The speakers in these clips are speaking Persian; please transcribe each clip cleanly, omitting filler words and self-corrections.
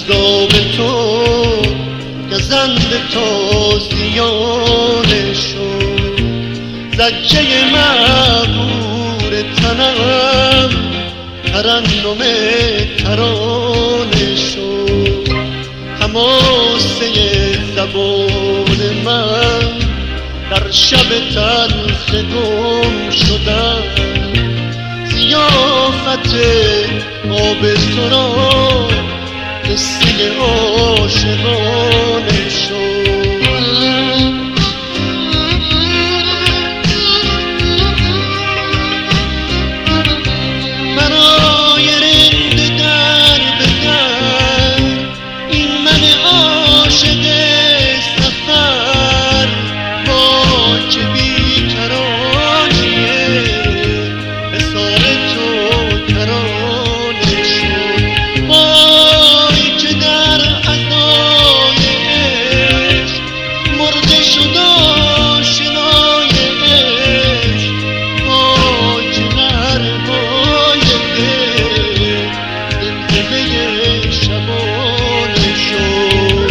عذاب تو گزند تازیانه شد، زجه مغرور تنم ترنم ترانه شد. حماسه زبان من در شب تلخ گم شدن، ضیافت آب تو را قصه عاشقانه شد. برای رند در به در این من عاشق سفر، با چه بیکرانیه حصار تو کرانه شد. وای که در عزای عشق مرده شد آشنای عشق، وای که نرمای دل دلدله شبانه شد.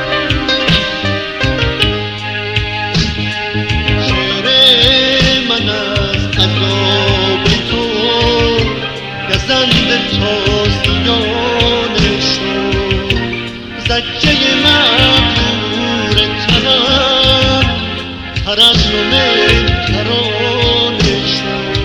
شعر من از عذاب تو گزند تازیانه شد، زجه مغرور تنم ترنم ترانه شد.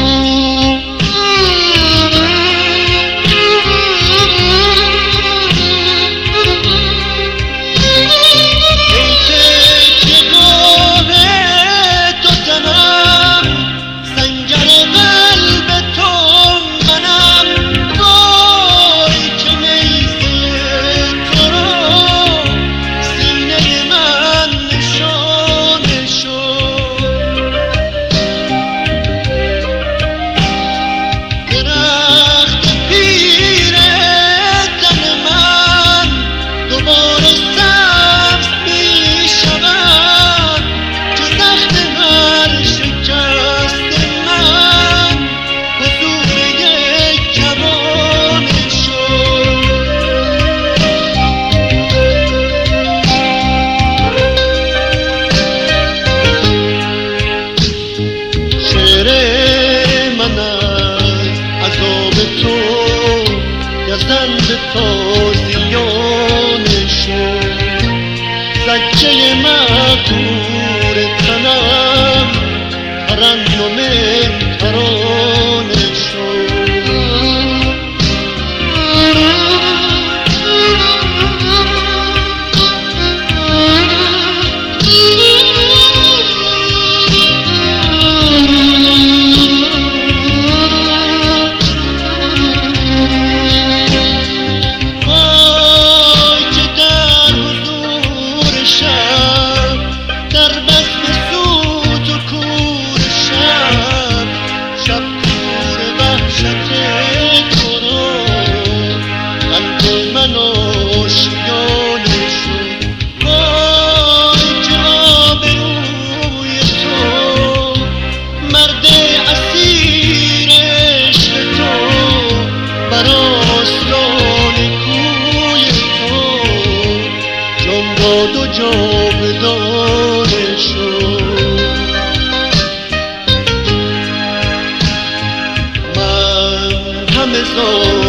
ای تکیهگاه تو تنم، سنگر قلب تو منم، وای که نیزه تو را سینه من نشانه شد. درخت پیر تن من دوباره سبز می شود، که زخم هر شکست من حضور یک کرانه شد. شعر من از عذاب تو گزند تازیانه شد، زجه مغرور تنم ترنم ترانه شد. وای که در حضور شب، در بزم سود و کور شب، شب کور وحشت تو را قلب من آشیانه شد. وای که آبروی تو مرد اسیر عشق تو بر آستان کوی تو جان داد و جاودانه شد. من همه